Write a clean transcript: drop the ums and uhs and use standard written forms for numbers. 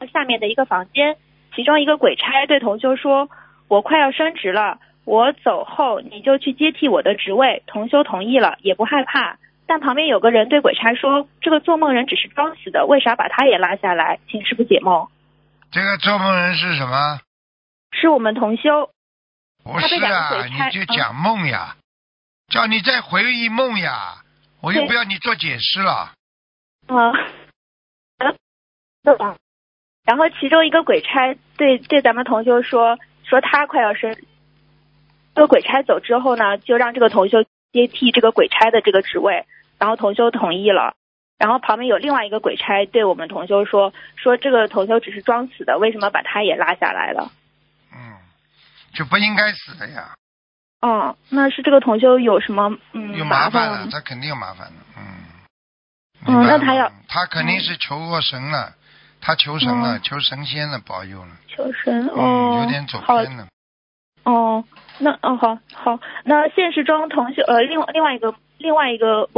下面的一个房间，其中一个鬼差对同修说：“我快要升职了，我走后你就去接替我的职位。”同修同意了，也不害怕。但旁边有个人对鬼差说：“这个做梦人只是装死的，为啥把他也拉下来？请师父解梦。” 这个做梦人是什么？ 是我们同修。 不是啊，你就讲梦呀，叫你再回忆梦呀，我又不要你做解释了。 然后其中一个鬼差对咱们同修说他快要升，这个鬼差走之后呢，就让这个同修接替这个鬼差的这个职位，然后同修同意了。然后旁边有另外一个鬼差对我们同修说这个同修只是装死的，为什么把他也拉下来了？ 就不应该死的呀。 那是这个同修有什么有麻烦了，他肯定有麻烦的。 那他肯定是求过神了，他求神了，求神仙了，保佑了。 求神有点走偏了。 好，那现实中同修另外一个